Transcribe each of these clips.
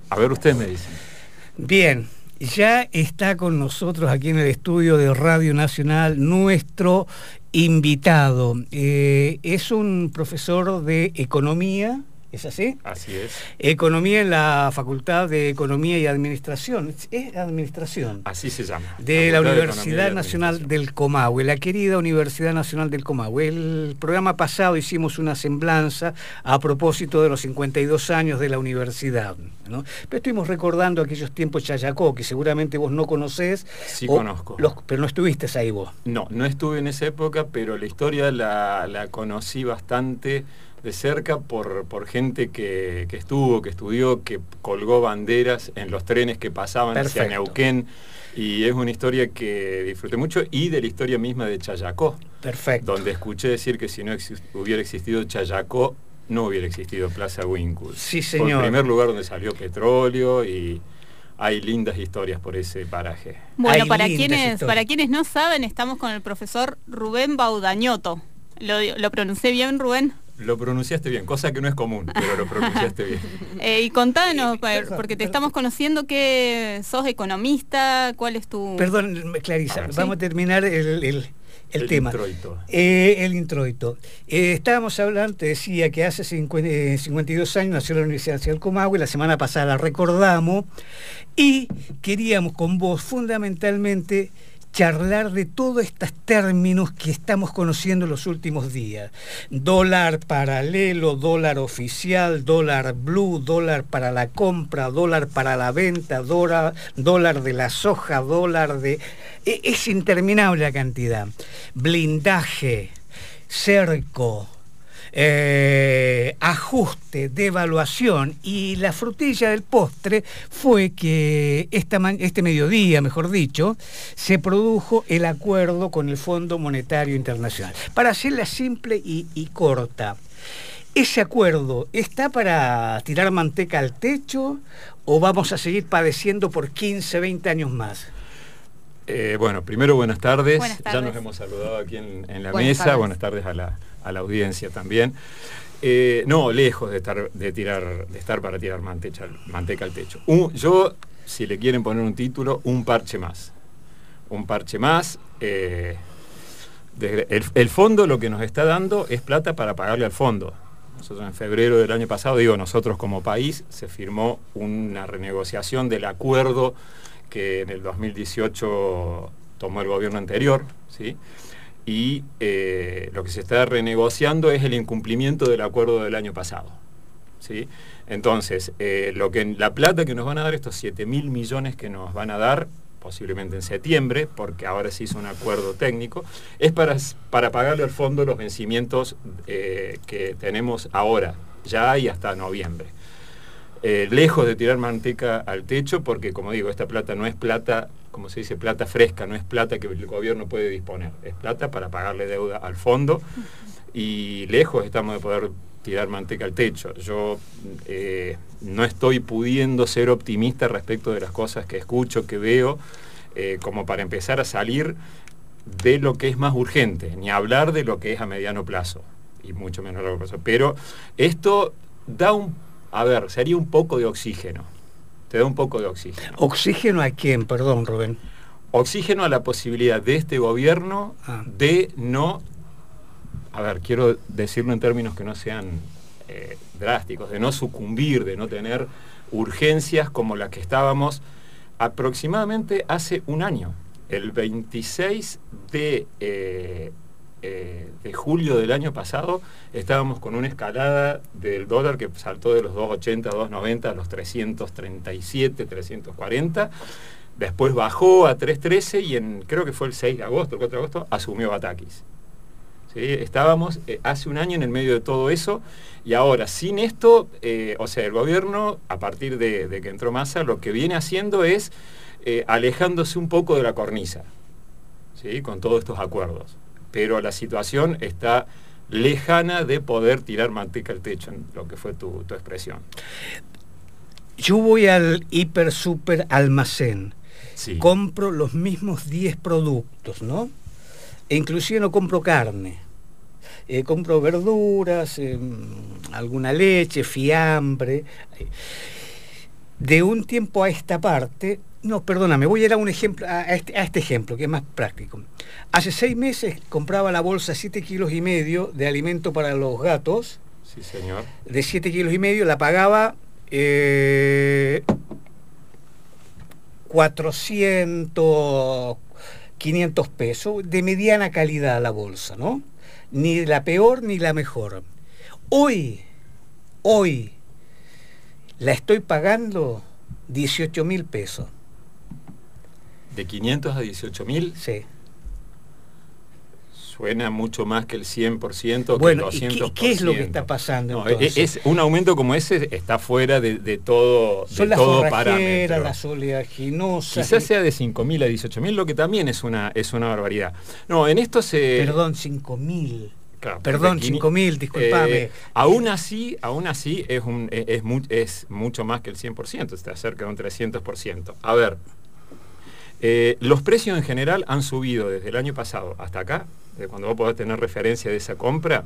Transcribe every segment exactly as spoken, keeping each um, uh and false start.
A ver, ustedes me dicen. Bien, ya está con nosotros aquí en el estudio de Radio Nacional nuestro invitado. Eh, es un profesor de economía, ¿es así? Así es. Economía en la Facultad de Economía y Administración. Es Administración. Así se llama. De la Facultad de Universidad Economía y Nacional del Comahue, la querida Universidad Nacional del Comahue. El programa pasado hicimos una semblanza a propósito de los cincuenta y dos años de la universidad, ¿no? Pero estuvimos recordando aquellos tiempos Chayacó, que seguramente vos no conocés. Sí, o, conozco. Los, pero no estuviste ahí vos. No, no estuve en esa época, pero la historia la, la conocí bastante de cerca por, por gente que, que estuvo, que estudió, que colgó banderas en los trenes que pasaban Perfecto. hacia Neuquén, y es una historia que disfruté mucho, y de la historia misma de Chayacó. Perfecto. Donde escuché decir que si no exist hubiera existido Chayacó, no hubiera existido Plaza Winkle. Sí, señor. Fue el primer lugar donde salió petróleo, y hay lindas historias por ese paraje. Bueno, Hay para lindas quienes, historias. para quienes no saben, estamos con el profesor Rubén Baudañoto. ¿Lo, lo pronuncié bien, Rubén? Lo pronunciaste bien, cosa que no es común, pero lo pronunciaste bien. Eh, y contanos, Eh, perdón, porque te perdón. estamos conociendo que sos economista, ¿cuál es tu...? Perdón, Clarisa, A ver, vamos sí. a terminar el, el, el El tema. introito. Eh, el introito. Eh, estábamos hablando, te decía que hace cincuenta, eh, cincuenta y dos años nació la Universidad Nacional del Comahue, la semana pasada la recordamos, y queríamos con vos fundamentalmente charlar de todos estos términos que estamos conociendo en los últimos días. Dólar paralelo, dólar oficial, dólar blue, dólar para la compra, dólar para la venta, dólar, dólar de la soja, dólar de... Es interminable la cantidad. Blindaje, cerco, eh, ajuste, devaluación, y la frutilla del postre fue que esta man, este mediodía, mejor dicho, se produjo el acuerdo con el Fondo Monetario Internacional. Para hacerla simple y, y corta, ¿ese acuerdo está para tirar manteca al techo o vamos a seguir padeciendo por quince, veinte años más? Eh, bueno, primero buenas tardes. Buenas Ya tardes. nos hemos saludado aquí en, en la Buenas mesa. tardes. Buenas tardes a la, a la audiencia también. Eh, no, lejos de estar, de tirar, de estar para tirar manteca, manteca al techo. Un, yo, si le quieren poner un título, un parche más. Un parche más. Eh, de, el, el fondo lo que nos está dando es plata para pagarle al fondo. Nosotros en febrero del año pasado, digo nosotros como país, se firmó una renegociación del acuerdo que en el dos mil dieciocho tomó el gobierno anterior, ¿sí? Y eh, lo que se está renegociando es el incumplimiento del acuerdo del año pasado, ¿sí? Entonces, eh, lo que, la plata que nos van a dar, estos siete mil millones que nos van a dar, posiblemente en septiembre, porque ahora se hizo un acuerdo técnico, es para, para pagarle al fondo los vencimientos eh, que tenemos ahora, ya y hasta noviembre. Eh, lejos de tirar manteca al techo, porque como digo, esta plata no es plata, como se dice, plata fresca, no es plata que el gobierno puede disponer, es plata para pagarle deuda al fondo, y lejos estamos de poder tirar manteca al techo. Yo eh, no estoy pudiendo ser optimista respecto de las cosas que escucho, que veo, eh, como para empezar a salir de lo que es más urgente, ni hablar de lo que es a mediano plazo, y mucho menos a largo plazo. Pero esto da un A ver, sería un poco de oxígeno. Te da un poco de oxígeno. ¿Oxígeno a quién? Perdón, Rubén. Oxígeno a la posibilidad de este gobierno ah. de no... A ver, quiero decirlo en términos que no sean eh, drásticos, de no sucumbir, de no tener urgencias como las que estábamos aproximadamente hace un año. El veintiséis de... Eh, Eh, de julio del año pasado estábamos con una escalada del dólar que saltó de los dos ochenta, dos noventa a los trescientos treinta y siete, trescientos cuarenta, después bajó a tres trece y en, creo que fue el seis de agosto, el cuatro de agosto, asumió Batakis. ¿Sí? Estábamos eh, hace un año en el medio de todo eso, y ahora sin esto, eh, o sea, el gobierno, a partir de, de que entró Massa, lo que viene haciendo es eh, alejándose un poco de la cornisa, ¿sí? Con todos estos acuerdos. Pero la situación está lejana de poder tirar manteca al techo, en lo que fue tu, tu expresión. Yo voy al hiper super almacén, Sí. compro los mismos diez productos, ¿no? E inclusive no compro carne, eh, compro verduras, eh, alguna leche, fiambre. de un tiempo a esta parte, no, perdóname, voy a ir a un ejemplo, a este, a este ejemplo que es más práctico. Hace seis meses compraba la bolsa siete kilos y medio de alimento para los gatos. Sí, señor. De siete kilos y medio, la pagaba eh, cuatrocientos, quinientos pesos, de mediana calidad la bolsa, ¿no? Ni la peor ni la mejor. Hoy, hoy, la estoy pagando dieciocho mil pesos. ¿De quinientos a dieciocho mil? Sí. Suena mucho más que el cien por ciento, bueno, que el doscientos por ciento. ¿y qué, qué es lo que está pasando no, entonces? Es, es un aumento como ese está fuera de, de todo, Son de las todo forrajeras, parámetro. las oleaginosas. Quizás sea de cinco mil a dieciocho mil, lo que también es una, es una barbaridad. No, en esto se... Perdón, cinco mil. Claro, Perdón, cinco mil, disculpame. Eh, aún así, aún así es, un, es, es, mu es mucho más que el cien por ciento, está cerca de un trescientos por ciento. A ver, eh, los precios en general han subido desde el año pasado hasta acá, de cuando vos podés tener referencia de esa compra,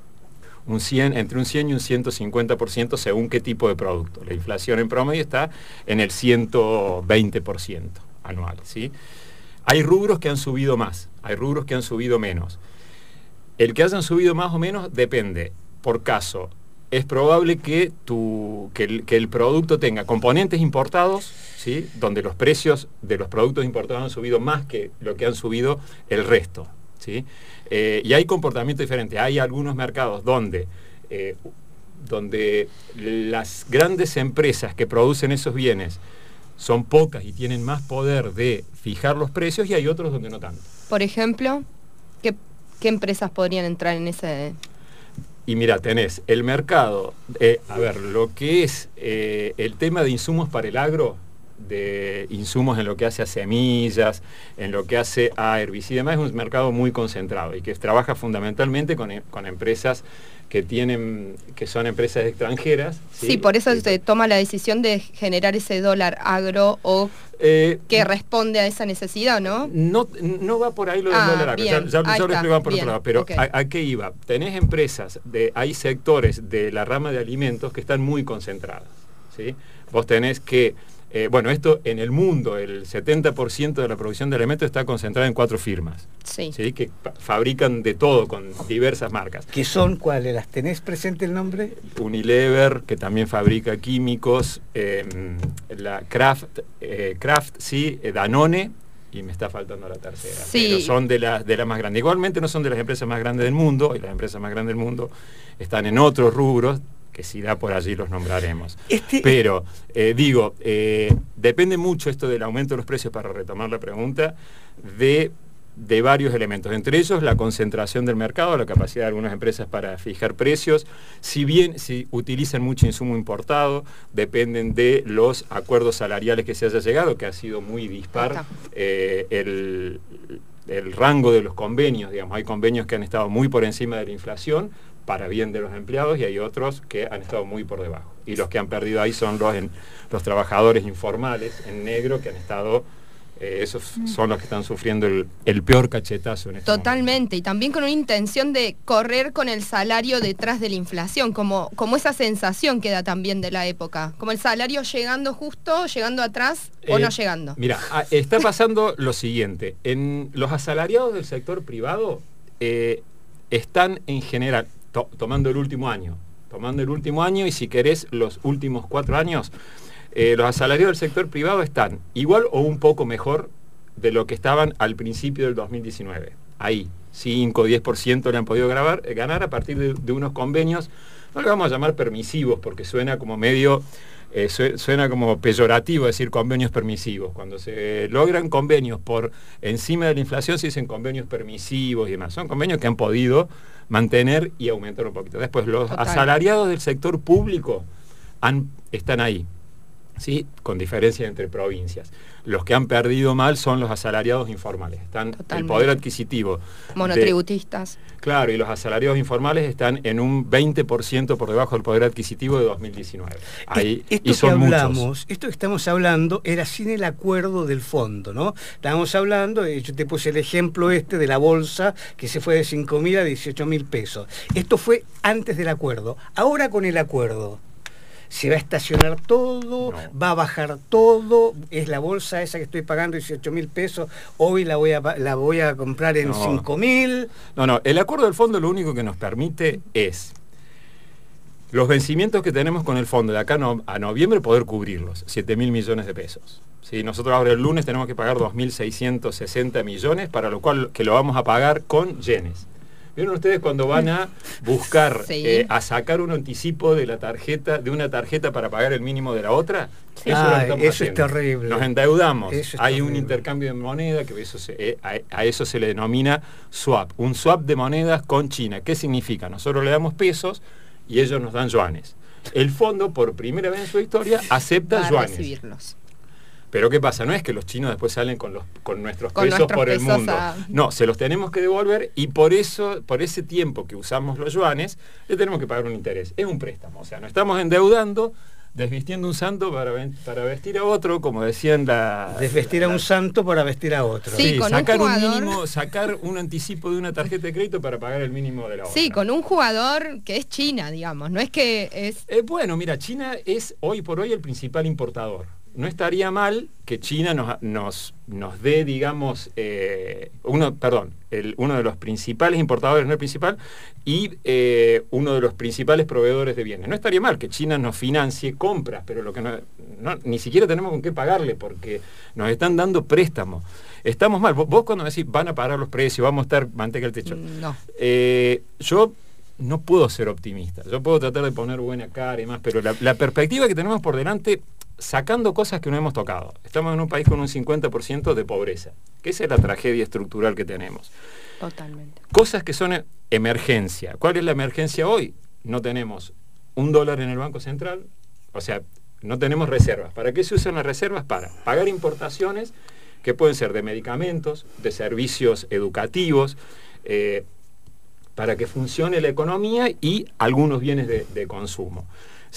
un cien, entre un cien y un ciento cincuenta por ciento según qué tipo de producto. La inflación en promedio está en el ciento veinte por ciento anual, ¿sí? Hay rubros que han subido más, hay rubros que han subido menos. El que hayan subido más o menos depende. Por caso, es probable que, tu, que, el, que el producto tenga componentes importados, ¿sí? Donde los precios de los productos importados han subido más que lo que han subido el resto, ¿sí? Eh, y hay comportamiento diferente. Hay algunos mercados donde, eh, donde las grandes empresas que producen esos bienes son pocas y tienen más poder de fijar los precios, y hay otros donde no tanto. Por ejemplo, ¿qué ¿qué empresas podrían entrar en ese...? Y mira, tenés el mercado, eh, a ver, lo que es eh, el tema de insumos para el agro, de insumos en lo que hace a semillas, en lo que hace a herbicidas y demás, es un mercado muy concentrado y que trabaja fundamentalmente con, con empresas que tienen, que son empresas extranjeras. Sí, sí, por eso y, se toma la decisión de generar ese dólar agro o eh, que responde a esa necesidad, ¿no? No, no va por ahí lo del ah, dólar agro, bien, ya, ya, ya lo explicaba por bien, otro lado, pero okay. ¿a, ¿a qué iba? Tenés empresas, de, hay sectores de la rama de alimentos que están muy concentradas, ¿sí? Vos tenés que Eh, bueno, esto en el mundo, el setenta por ciento de la producción de alimentos está concentrada en cuatro firmas, sí. ¿sí? Que fabrican de todo con diversas marcas. ¿Qué son cuáles? ¿Las tenés presente el nombre? Unilever, que también fabrica químicos, eh, la Kraft, eh, Kraft, sí, Danone, y me está faltando la tercera. Sí. Pero son de las de las más grandes. Igualmente no son de las empresas más grandes del mundo, y las empresas más grandes del mundo están en otros rubros, que si da por allí los nombraremos. Este, Pero, eh, digo, eh, depende mucho esto del aumento de los precios, para retomar la pregunta, de, de varios elementos. Entre ellos, la concentración del mercado, la capacidad de algunas empresas para fijar precios. Si bien si utilizan mucho insumo importado, dependen de los acuerdos salariales que se haya llegado, que ha sido muy dispar eh, el, el rango de los convenios. Digamos, hay convenios que han estado muy por encima de la inflación, para bien de los empleados, y hay otros que han estado muy por debajo. Y los que han perdido ahí son los, en, los trabajadores informales en negro, que han estado, eh, esos son los que están sufriendo el, el peor cachetazo en este Totalmente, momento. Y también con una intención de correr con el salario detrás de la inflación, como, como esa sensación que da también de la época, como el salario llegando justo, llegando atrás o eh, no llegando. Mira, está pasando lo siguiente, en los asalariados del sector privado eh, están en general, tomando el último año, tomando el último año y si querés los últimos cuatro años, eh, los asalariados del sector privado están igual o un poco mejor de lo que estaban al principio del dos mil diecinueve. Ahí, cinco o diez por ciento le han podido grabar, eh, ganar a partir de, de unos convenios, no le vamos a llamar permisivos, porque suena como medio, eh, su, suena como peyorativo decir convenios permisivos. Cuando se logran convenios por encima de la inflación, se dicen convenios permisivos y demás. Son convenios que han podido mantener y aumentar un poquito. Después, los Total. asalariados del sector público han, están ahí, ¿sí? Con diferencia entre provincias. Los que han perdido mal son los asalariados informales. Están Totalmente. El poder adquisitivo. Monotributistas. De, claro, y los asalariados informales están en un veinte por ciento por debajo del poder adquisitivo de dos mil diecinueve. Ahí, esto y son que hablamos, muchos. Esto que estamos hablando era sin el acuerdo del fondo, ¿no? Estábamos hablando, yo te puse el ejemplo este de la bolsa que se fue de cinco mil a dieciocho mil pesos. Esto fue antes del acuerdo. Ahora con el acuerdo, se va a estacionar todo, No. va a bajar todo, es la bolsa esa que estoy pagando dieciocho mil pesos, hoy la voy a, la voy a comprar en No. cinco mil. No, no, el acuerdo del fondo lo único que nos permite es los vencimientos que tenemos con el fondo de acá no, a noviembre poder cubrirlos, siete mil millones de pesos. ¿Sí? Nosotros ahora el lunes tenemos que pagar dos mil seiscientos sesenta millones, para lo cual que lo vamos a pagar con yenes. ¿Vieron ustedes cuando van a buscar, Sí. eh, a sacar un anticipo de la tarjeta, de una tarjeta para pagar el mínimo de la otra? Sí. Eso, es lo que Ay, estamos eso es haciendo. terrible. Nos endeudamos, Eso es hay un terrible. intercambio de moneda, que eso se, eh, a, a eso se le denomina swap, un swap de monedas con China. ¿Qué significa? Nosotros le damos pesos y ellos nos dan yuanes. El fondo, por primera vez en su historia, acepta Va a yuanes. recibirlos. Pero ¿qué pasa? No es que los chinos después salen con, los, con nuestros Con pesos nuestros por el pesos mundo. a- No, se los tenemos que devolver y por eso, por ese tiempo que usamos los yuanes, le tenemos que pagar un interés. Es un préstamo, o sea, nos estamos endeudando, desvistiendo un santo para, ven- para vestir a otro, como decían la... Desvestir a la- un santo para vestir a otro. Sí, con un sacar un, jugador- mínimo, sacar un anticipo de una tarjeta de crédito para pagar el mínimo de la otra. Sí, con un jugador que es China, digamos, no es que es... Eh, bueno, mira, China es hoy por hoy el principal importador. No estaría mal que China nos, nos, nos dé, digamos, eh, uno, perdón, el, uno de los principales importadores, no el principal, y eh, uno de los principales proveedores de bienes. No estaría mal que China nos financie compras, pero lo que no, no, ni siquiera tenemos con qué pagarle, porque nos están dando préstamos. Estamos mal. Vos, vos cuando decís van a parar los precios, vamos a estar manteca al techo. No. Eh, yo no puedo ser optimista. Yo puedo tratar de poner buena cara y más, pero la, la perspectiva que tenemos por delante, sacando cosas que no hemos tocado. Estamos en un país con un cincuenta por ciento de pobreza, que esa es la tragedia estructural que tenemos. Totalmente. Cosas que son emergencia. ¿Cuál es la emergencia hoy? No tenemos un dólar en el Banco Central, o sea, no tenemos reservas. ¿Para qué se usan las reservas? Para pagar importaciones que pueden ser de medicamentos, de servicios educativos, eh, para que funcione la economía y algunos bienes de, de consumo.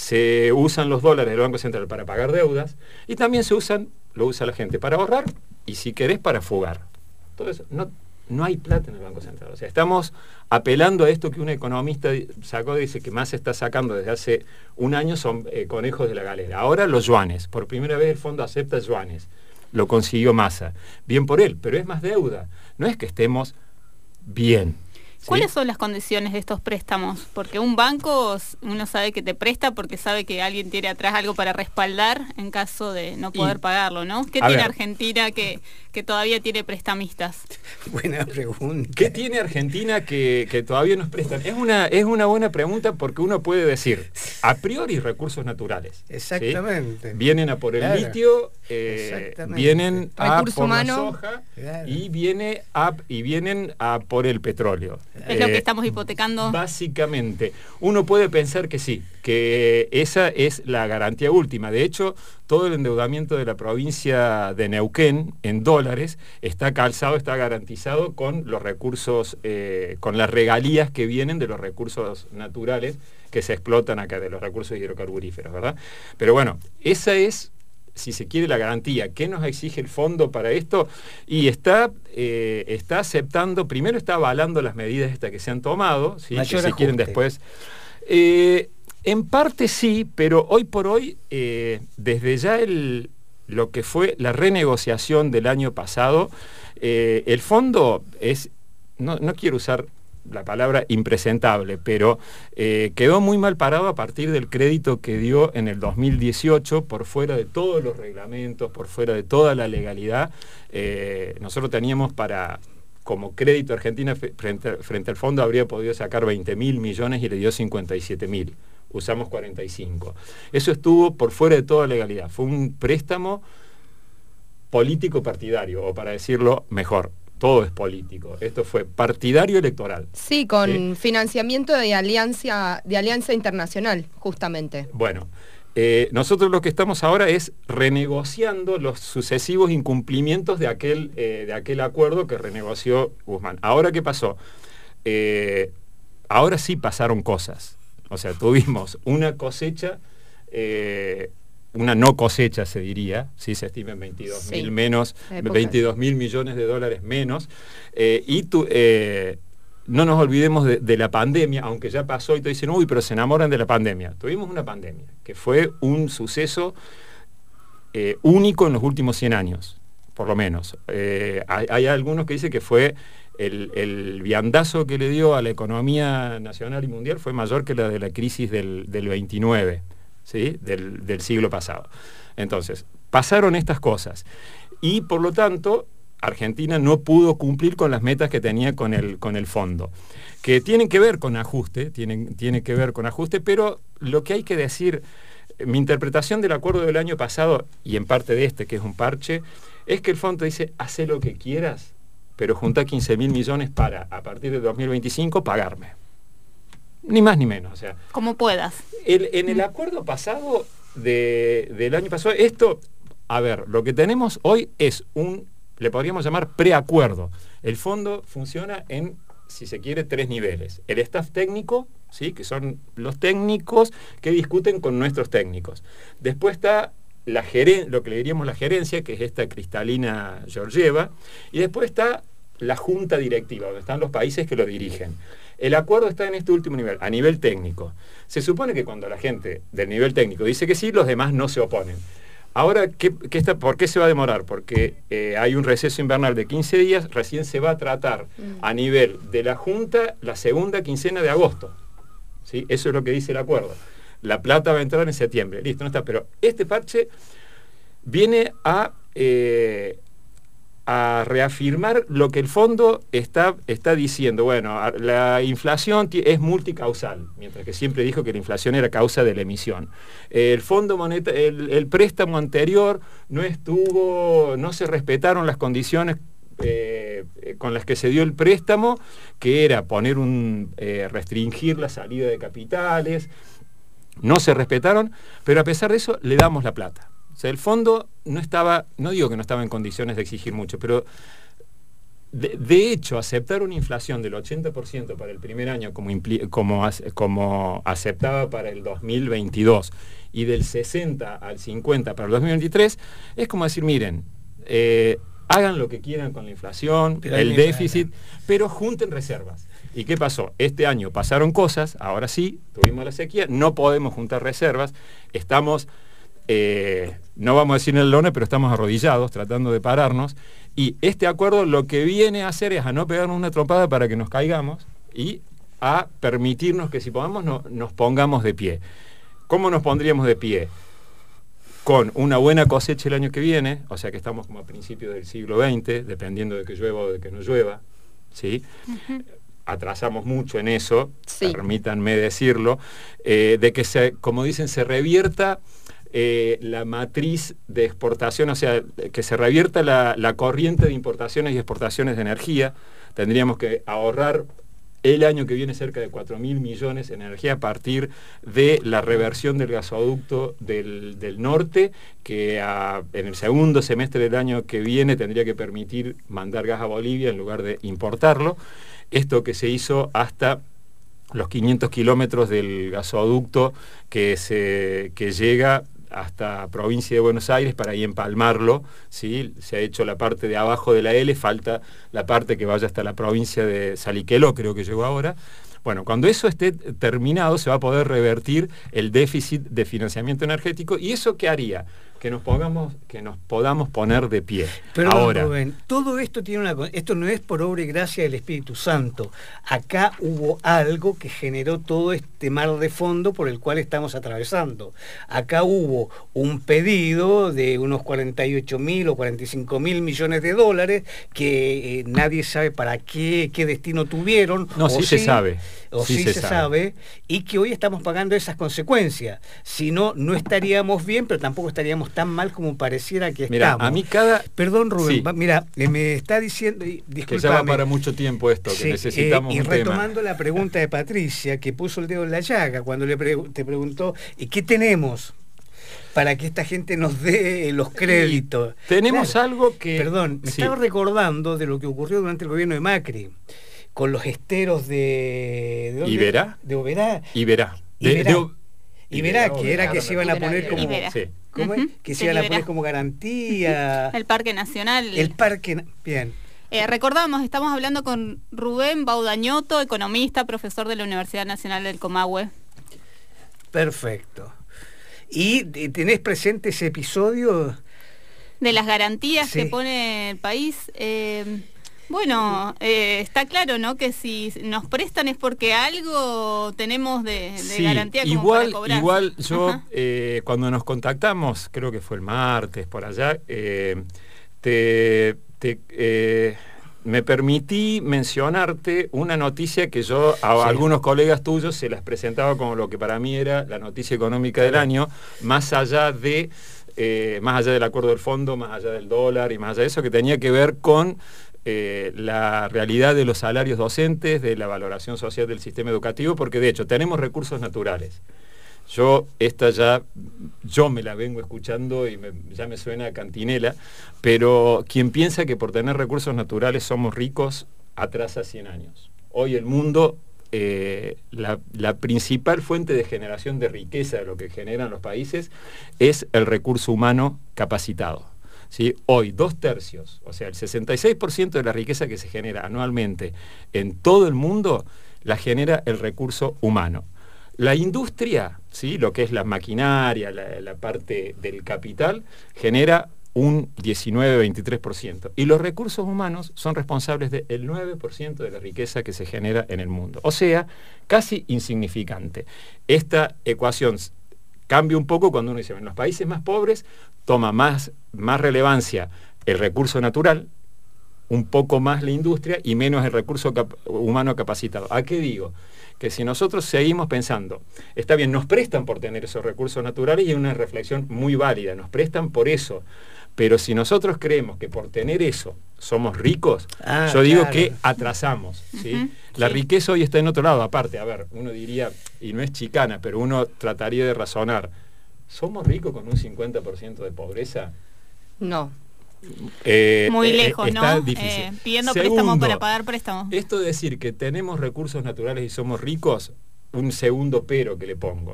Se usan los dólares del Banco Central para pagar deudas y también se usan, lo usa la gente para ahorrar y si querés para fugar. Todo eso, no, no hay plata en el Banco Central. O sea, estamos apelando a esto que un economista sacó, dice que más se está sacando desde hace un año son eh, conejos de la galera. Ahora los yuanes, por primera vez el fondo acepta yuanes. Lo consiguió Massa. Bien por él, pero es más deuda. No es que estemos bien. ¿Sí? ¿Cuáles son las condiciones de estos préstamos? Porque un banco, uno sabe que te presta porque sabe que alguien tiene atrás algo para respaldar en caso de no poder Y, pagarlo, ¿no? ¿Qué a tiene ver. Argentina que, que todavía tiene prestamistas? Buena pregunta. ¿Qué tiene Argentina que, que todavía nos prestan? Es una, es una buena pregunta porque uno puede decir, a priori, recursos naturales. ¿sí? Exactamente. Vienen a por el Claro. litio, eh, Exactamente. vienen a Recurso por humano. la soja Claro. y, viene a, y vienen a por el petróleo. Es lo que Eh, estamos hipotecando. Básicamente, uno puede pensar que sí, que esa es la garantía última. De hecho, todo el endeudamiento de la provincia de Neuquén en dólares está calzado, está garantizado con los recursos, eh, con las regalías que vienen de los recursos naturales que se explotan acá, de los recursos hidrocarburíferos, ¿verdad? Pero bueno, esa es, si se quiere, la garantía. ¿Qué nos exige el fondo para esto? Y está, eh, está aceptando, primero está avalando las medidas estas que se han tomado, ¿sí? Que Mayor si quieren ajuste. después... Eh, en parte sí, pero hoy por hoy, eh, desde ya el, lo que fue la renegociación del año pasado, eh, el fondo es, no, no quiero usar la palabra impresentable, pero eh, quedó muy mal parado a partir del crédito que dio en el dos mil dieciocho, por fuera de todos los reglamentos, por fuera de toda la legalidad. Eh, nosotros teníamos para... como crédito Argentina frente, frente al fondo habría podido sacar veinte mil millones y le dio cincuenta y siete mil. Usamos cuarenta y cinco. Eso estuvo por fuera de toda legalidad. Fue un préstamo político partidario, o para decirlo mejor, todo es político. Esto fue partidario electoral. Sí, con ¿Sí? financiamiento de alianza, de alianza internacional, justamente. Bueno, eh, nosotros lo que estamos ahora es renegociando los sucesivos incumplimientos de aquel, eh, de aquel acuerdo que renegoció Guzmán. Ahora, ¿qué pasó? Eh, ahora sí pasaron cosas. O sea, tuvimos una cosecha, eh, una no cosecha se diría, sí se estima en veintidós mil Sí. menos, Épocas. veintidós mil millones de dólares menos, eh, y tu, eh, no nos olvidemos de, de la pandemia, aunque ya pasó y te dicen, uy, pero se enamoran de la pandemia. Tuvimos una pandemia, que fue un suceso eh, único en los últimos cien años, por lo menos. Eh, hay, hay algunos que dicen que fue el, el viandazo que le dio a la economía nacional y mundial fue mayor que la de la crisis del, del veintinueve, ¿sí? del, del siglo pasado. Entonces, pasaron estas cosas y por lo tanto Argentina no pudo cumplir con las metas que tenía con el, con el fondo, que tienen que ver con ajuste, tienen, tiene que ver con ajuste, pero lo que hay que decir, mi interpretación del acuerdo del año pasado, y en parte de este, que es un parche, es que el fondo dice, haz lo que quieras, pero junta quince mil millones para, a partir de dos mil veinticinco, pagarme. Ni más ni menos. O sea, como puedas. El, en el acuerdo pasado de, del año pasado, esto, a ver, lo que tenemos hoy es un, le podríamos llamar preacuerdo. El fondo funciona en, si se quiere, tres niveles. El staff técnico, ¿sí? Que son los técnicos que discuten con nuestros técnicos. Después está la geren- lo que le diríamos la gerencia, que es esta Cristalina Georgieva, y después está la junta directiva, donde están los países que lo dirigen. El acuerdo está en este último nivel, a nivel técnico. Se supone que cuando la gente del nivel técnico dice que sí, los demás no se oponen. Ahora, ¿qué, qué está, ¿por qué se va a demorar? Porque eh, hay un receso invernal de quince días, recién se va a tratar mm. a nivel de la Junta la segunda quincena de agosto. ¿Sí? Eso es lo que dice el acuerdo. La plata va a entrar en septiembre, listo, no está. Pero este parche viene a... Eh, a reafirmar lo que el fondo está, está diciendo. Bueno, la inflación es multicausal, mientras que siempre dijo que la inflación era causa de la emisión. El fondo moneta, el, el préstamo anterior no estuvo, no se respetaron las condiciones eh, con las que se dio el préstamo, que era poner un, eh, restringir la salida de capitales, no se respetaron, pero a pesar de eso le damos la plata. O sea, el fondo no estaba, no digo que no estaba en condiciones de exigir mucho, pero de, de hecho aceptar una inflación del ochenta por ciento para el primer año como, impli, como, como aceptaba para el dos mil veintidós y del sesenta al cincuenta para el dos mil veintitrés, es como decir, miren, eh, hagan lo que quieran con la inflación, pero el déficit, pero junten reservas. ¿Y qué pasó? Este año pasaron cosas, ahora sí, tuvimos la sequía, no podemos juntar reservas, estamos... Eh, no vamos a decir en el lone, pero estamos arrodillados tratando de pararnos, y este acuerdo lo que viene a hacer es a no pegarnos una trompada para que nos caigamos y a permitirnos que si podamos no, nos pongamos de pie. ¿Cómo nos pondríamos de pie? Con una buena cosecha el año que viene, o sea que estamos como a principios del siglo veinte, dependiendo de que llueva o de que no llueva, ¿sí? Uh-huh. Atrasamos mucho en eso, sí. Permítanme decirlo, eh, de que, se, como dicen, se revierta Eh, la matriz de exportación, o sea, que se revierta la, la corriente de importaciones y exportaciones de energía. Tendríamos que ahorrar el año que viene cerca de cuatro mil millones en energía a partir de la reversión del gasoducto del, del norte, que a, en el segundo semestre del año que viene tendría que permitir mandar gas a Bolivia en lugar de importarlo. Esto que se hizo hasta los quinientos kilómetros del gasoducto que, se, que llega hasta provincia de Buenos Aires para ahí empalmarlo, ¿sí? Se ha hecho la parte de abajo de la L, falta la parte que vaya hasta la provincia de Saliqueló, creo que llegó ahora. Bueno, cuando eso esté terminado se va a poder revertir el déficit de financiamiento energético, y eso ¿qué haría? Que nos pongamos, que nos podamos poner de pie. Pero ahora, Rubén, todo esto tiene una, esto no es por obra y gracia del Espíritu Santo. Acá hubo algo que generó todo este mar de fondo por el cual estamos atravesando. Acá hubo un pedido de unos cuarenta y ocho mil o cuarenta y cinco mil millones de dólares que eh, nadie sabe para qué, qué destino tuvieron. No, sí, sí se sabe. O sí, sí se, se sabe. sabe, y que hoy estamos pagando esas consecuencias. Si no, no estaríamos bien, pero tampoco estaríamos tan mal como pareciera que mira, estamos. A mí cada... Perdón, Rubén, sí. va, mira, me está diciendo, discúlpame, que ya va para mucho tiempo esto, que sí, necesitamos eh, y un retomando tema. La pregunta de Patricia, que puso el dedo en la llaga cuando le pre te preguntó, ¿y qué tenemos para que esta gente nos dé los créditos? Y tenemos claro, algo que... Perdón, me sí. estaba recordando de lo que ocurrió durante el gobierno de Macri, con los esteros de... ¿de ¿Iberá? De Oberá. Iberá. De, Iberá. De, Iberá, Iberá, que era que se iban a poner como... Sí. ¿Cómo es? Que se iban a poner como garantía. El Parque Nacional. El Parque... Bien. Eh, recordamos, estamos hablando con Rubén Baudañoto, economista, profesor de la Universidad Nacional del Comahue. Perfecto. ¿Y tenés presente ese episodio? De las garantías sí. que pone el país. Eh, bueno, eh, está claro, ¿no? Que si nos prestan es porque algo tenemos de, de sí, garantía como igual, para cobrar. Igual yo, eh, cuando nos contactamos, creo que fue el martes, por allá, eh, te... te eh, me permití mencionarte una noticia que yo a sí. algunos colegas tuyos se las presentaba como lo que para mí era la noticia económica del año, más allá de eh, más allá del acuerdo del fondo, más allá del dólar y más allá de eso, que tenía que ver con eh, la realidad de los salarios docentes, de la valoración social del sistema educativo, porque de hecho tenemos recursos naturales. Yo esta ya, yo me la vengo escuchando y me, ya me suena a cantinela, pero quien piensa que por tener recursos naturales somos ricos, atrasa cien años. Hoy el mundo, eh, la, la principal fuente de generación de riqueza de lo que generan los países es el recurso humano capacitado. ¿Sí? Hoy dos tercios, o sea, el sesenta y seis por ciento de la riqueza que se genera anualmente en todo el mundo la genera el recurso humano. La industria, ¿sí? Lo que es la maquinaria, la, la parte del capital, genera un diecinueve a veintitrés por ciento. Y los recursos humanos son responsables del nueve por ciento de la riqueza que se genera en el mundo. O sea, casi insignificante. Esta ecuación cambia un poco cuando uno dice, en los países más pobres toma más, más relevancia el recurso natural, un poco más la industria y menos el recurso cap- humano capacitado. ¿A qué digo? Que si nosotros seguimos pensando, está bien, nos prestan por tener esos recursos naturales y es una reflexión muy válida, nos prestan por eso, pero si nosotros creemos que por tener eso somos ricos, ah, yo digo claro. que atrasamos, ¿sí? Uh-huh, la sí. riqueza hoy está en otro lado, aparte, a ver, uno diría, y no es chicana, pero uno trataría de razonar, ¿somos ricos con un cincuenta por ciento de pobreza? No. Eh, Muy lejos, eh, ¿no? Eh, pidiendo Segundo, préstamos para pagar préstamos. Esto de decir que tenemos recursos naturales y somos ricos, un segundo pero que le pongo.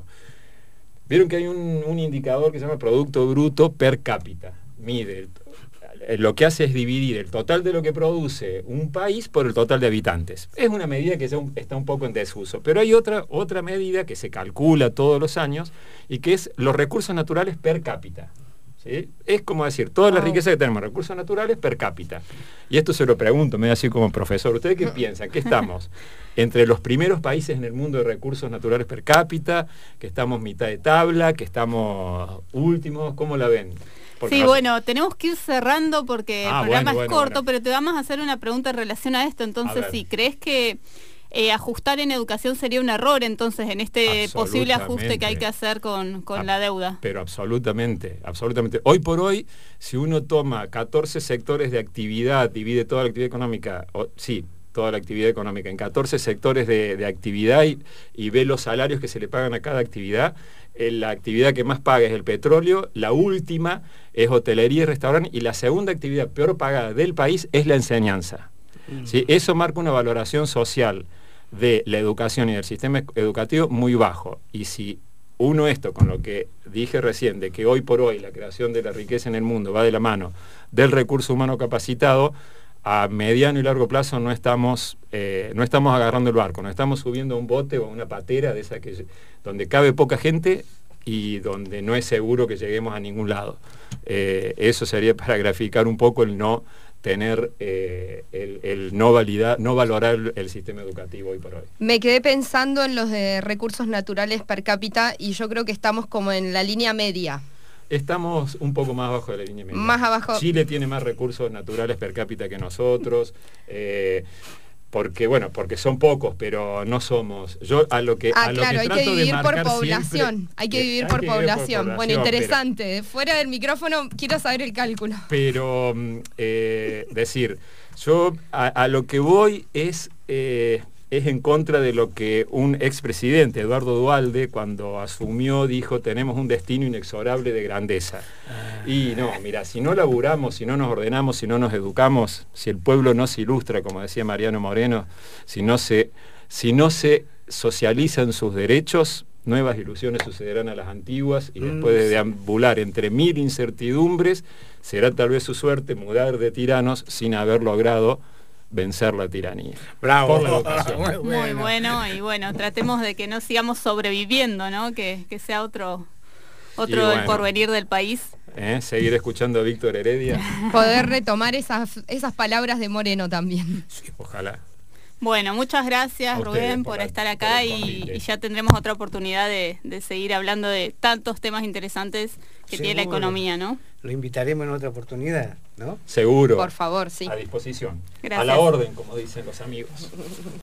Vieron que hay un, un indicador que se llama Producto Bruto Per Cápita. Mide, lo que hace es dividir el total de lo que produce un país por el total de habitantes. Es una medida que ya un, está un poco en desuso, pero hay otra, otra medida que se calcula todos los años y que es los recursos naturales per cápita. ¿Sí? Es como decir, toda la riqueza que tenemos, recursos naturales per cápita. Y esto se lo pregunto, me voy a decir como profesor, ¿ustedes qué piensan? ¿Qué estamos? ¿Entre los primeros países en el mundo de recursos naturales per cápita? ¿Que estamos mitad de tabla? ¿Que estamos últimos? ¿Cómo la ven? Porque sí, no... bueno, tenemos que ir cerrando porque ah, el programa bueno, es bueno, corto, bueno. pero te vamos a hacer una pregunta en relación a esto. Entonces, sí, ¿crees que Eh, ajustar en educación sería un error entonces en este posible ajuste que hay que hacer con, con Ab- la deuda? Pero absolutamente, absolutamente. Hoy por hoy, si uno toma catorce sectores de actividad, divide toda la actividad económica, o, sí, toda la actividad económica en catorce sectores de, de actividad y, y ve los salarios que se le pagan a cada actividad, eh, la actividad que más paga es el petróleo, la última es hotelería y restaurante y la segunda actividad peor pagada del país es la enseñanza. Mm. ¿Sí? Eso marca una valoración social de la educación y del sistema educativo muy bajo. Y si uno esto con lo que dije recién, de que hoy por hoy la creación de la riqueza en el mundo va de la mano del recurso humano capacitado, a mediano y largo plazo no estamos, eh, no estamos agarrando el barco, no estamos subiendo a un bote o a una patera de esa que, donde cabe poca gente y donde no es seguro que lleguemos a ningún lado. Eh, eso sería para graficar un poco el no tener eh, el, el no validar, no valorar el, el sistema educativo hoy por hoy. Me quedé pensando en los de recursos naturales per cápita y yo creo que estamos como en la línea media. Estamos un poco más abajo de la línea media. Más abajo. Chile tiene más recursos naturales per cápita que nosotros. Eh, porque bueno, porque son pocos, pero no somos. Yo a lo que ah, a lo claro, que hay trato que vivir de por marcar población. Siempre, hay que vivir hay por, que población. Vivir por población. Bueno, interesante. Pero, Fuera del micrófono quiero saber el cálculo. Pero eh, decir, yo a, a lo que voy es eh, es en contra de lo que un expresidente, Eduardo Duhalde, cuando asumió, dijo, tenemos un destino inexorable de grandeza. Ah. Y no, mira, si no laburamos, si no nos ordenamos, si no nos educamos, si el pueblo no se ilustra, como decía Mariano Moreno, si no se, si no se socializan sus derechos, nuevas ilusiones sucederán a las antiguas y después de deambular entre mil incertidumbres, será tal vez su suerte mudar de tiranos sin haber logrado vencer la tiranía. Bravo. Por la educación. Muy bueno. Muy bueno, y bueno, tratemos de que no sigamos sobreviviendo, ¿no? Que, que sea otro, otro bueno, el porvenir del país. ¿Eh? Seguir escuchando a Víctor Heredia. Poder retomar esas, esas palabras de Moreno también. Sí, ojalá. Bueno, muchas gracias, Rubén, por, por la, estar acá por y, y ya tendremos otra oportunidad de, de seguir hablando de tantos temas interesantes que Seguro. tiene la economía, ¿no? Lo invitaremos en otra oportunidad, ¿no? Seguro. Por favor, sí. A disposición. Gracias. A la orden, como dicen los amigos.